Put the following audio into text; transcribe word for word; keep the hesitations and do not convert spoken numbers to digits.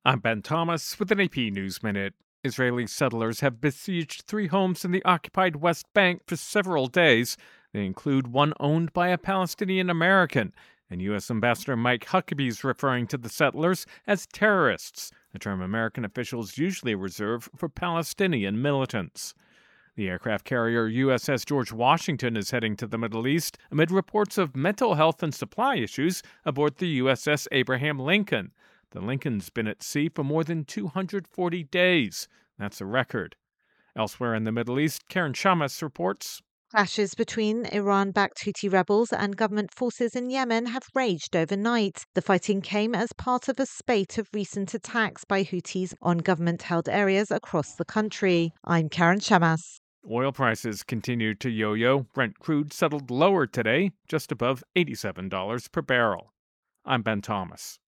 I'm Ben Thomas with an A P News Minute. Israeli settlers have besieged three homes in the occupied West Bank for several days. They include one owned by a Palestinian American, and U S. Ambassador Mike Huckabee is referring to the settlers as terrorists, a term American officials usually reserve for Palestinian militants. The aircraft carrier U S S George Washington is heading to the Middle East amid reports of mental health and supply issues aboard the U S S Abraham Lincoln. The Lincoln's been at sea for more than two hundred forty days. That's a record. Elsewhere in the Middle East, Karen Shamas reports. Clashes between Iran-backed Houthi rebels and government forces in Yemen have raged overnight. The fighting came as part of a spate of recent attacks by Houthis on government-held areas across the country. I'm Karen Shamas. Oil prices continued to yo-yo. Brent crude settled lower today, just above eighty-seven dollars per barrel. I'm Ben Thomas.